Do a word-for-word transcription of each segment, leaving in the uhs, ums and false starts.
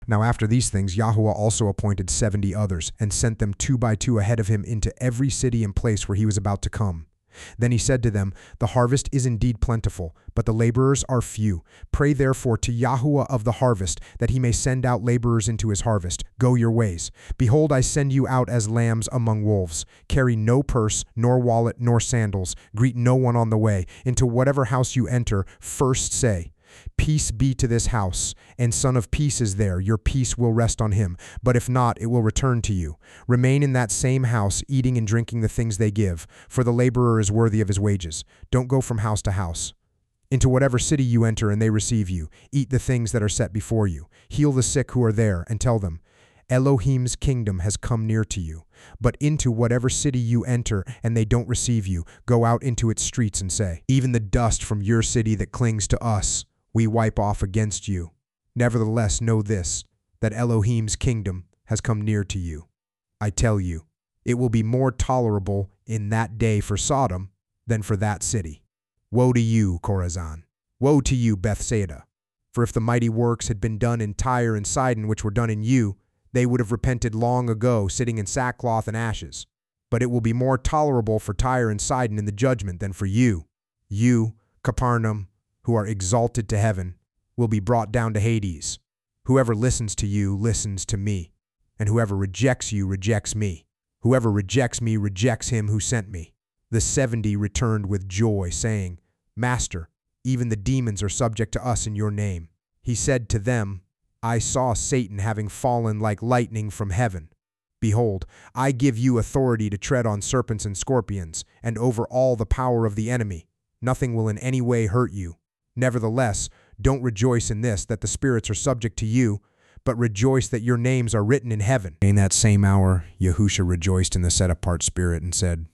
Now after these things, Yahuwah also appointed seventy others, and sent them two by two ahead of him into every city and place where he was about to come. Then he said to them, The harvest is indeed plentiful, but the laborers are few. Pray therefore to Yahuwah of the harvest, that he may send out laborers into his harvest. Go your ways. Behold, I send you out as lambs among wolves. Carry no purse, nor wallet, nor sandals. Greet no one on the way. Into whatever house you enter, first say, Peace be to this house, and Son of Peace is there, your peace will rest on him. But if not, it will return to you. Remain in that same house, eating and drinking the things they give, for the laborer is worthy of his wages. Don't go from house to house. Into whatever city you enter and they receive you, eat the things that are set before you. Heal the sick who are there, and tell them, Elohim's kingdom has come near to you. But into whatever city you enter and they don't receive you, go out into its streets and say, Even the dust from your city that clings to us, we wipe off against you. Nevertheless, know this, that Elohim's kingdom has come near to you. I tell you, it will be more tolerable in that day for Sodom than for that city. Woe to you, Chorazin! Woe to you, Bethsaida! For if the mighty works had been done in Tyre and Sidon which were done in you, they would have repented long ago, sitting in sackcloth and ashes. But it will be more tolerable for Tyre and Sidon in the judgment than for you. You, Capernaum, who are exalted to heaven, will be brought down to Hades. Whoever listens to you listens to me, and whoever rejects you rejects me. Whoever rejects me rejects him who sent me. The seventy returned with joy, saying, Master, even the demons are subject to us in your name. He said to them, I saw Satan having fallen like lightning from heaven. Behold, I give you authority to tread on serpents and scorpions, and over all the power of the enemy. Nothing will in any way hurt you. Nevertheless, don't rejoice in this, that the spirits are subject to you, but rejoice that your names are written in heaven. In that same hour, Yahusha rejoiced in the set-apart spirit and said,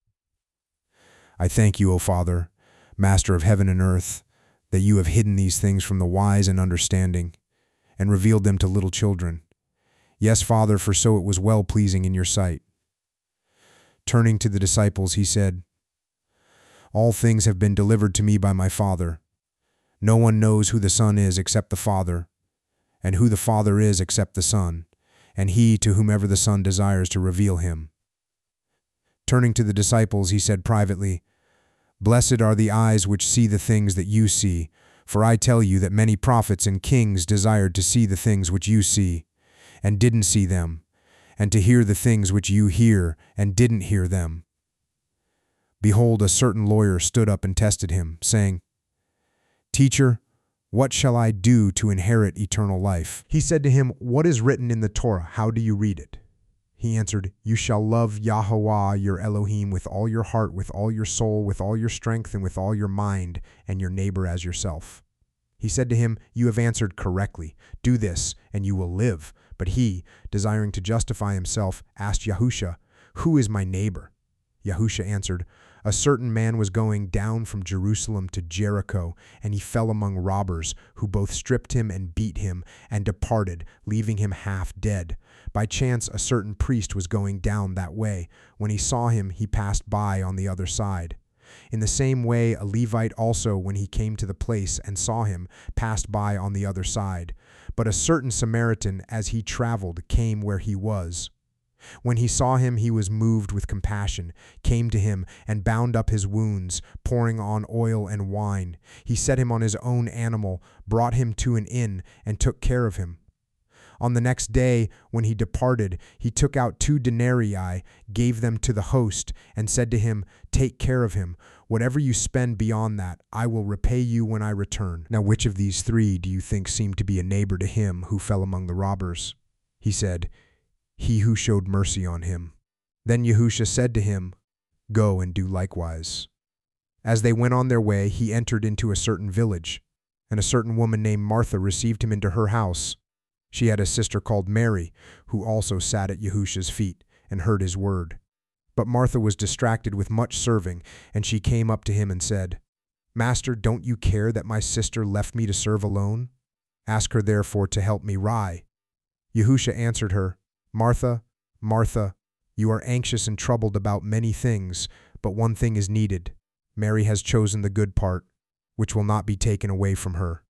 I thank you, O Father, Master of heaven and earth, that you have hidden these things from the wise and understanding, and revealed them to little children. Yes, Father, for so it was well-pleasing in your sight. Turning to the disciples, he said, All things have been delivered to me by my Father. No one knows who the Son is except the Father, and who the Father is except the Son, and he to whomever the Son desires to reveal him. Turning to the disciples, he said privately, Blessed are the eyes which see the things that you see, for I tell you that many prophets and kings desired to see the things which you see, and didn't see them, and to hear the things which you hear, and didn't hear them. Behold, a certain lawyer stood up and tested him, saying, Teacher, what shall I do to inherit eternal life? He said to him, What is written in the Torah? How do you read it? He answered, You shall love Yahuwah your Elohim with all your heart, with all your soul, with all your strength, and with all your mind, and your neighbor as yourself. He said to him, You have answered correctly. Do this, and you will live. But he, desiring to justify himself, asked Yahusha, Who is my neighbor? Yahusha answered, A certain man was going down from Jerusalem to Jericho, and he fell among robbers, who both stripped him and beat him, and departed, leaving him half dead. By chance a certain priest was going down that way. When he saw him, he passed by on the other side. In the same way a Levite also, when he came to the place and saw him, passed by on the other side. But a certain Samaritan, as he traveled, came where he was. When he saw him, he was moved with compassion, came to him, and bound up his wounds, pouring on oil and wine. He set him on his own animal, brought him to an inn, and took care of him. On the next day, when he departed, he took out two denarii, gave them to the host, and said to him, Take care of him. Whatever you spend beyond that, I will repay you when I return. Now which of these three do you think seemed to be a neighbor to him who fell among the robbers? He said, He who showed mercy on him. Then Yahusha said to him, Go and do likewise. As they went on their way, he entered into a certain village, and a certain woman named Martha received him into her house. She had a sister called Mary, who also sat at Yahusha's feet and heard his word. But Martha was distracted with much serving, and she came up to him and said, Master, don't you care that my sister left me to serve alone? Ask her therefore to help me rise. Yahusha answered her, Martha, Martha, you are anxious and troubled about many things, but one thing is needed. Mary has chosen the good part, which will not be taken away from her.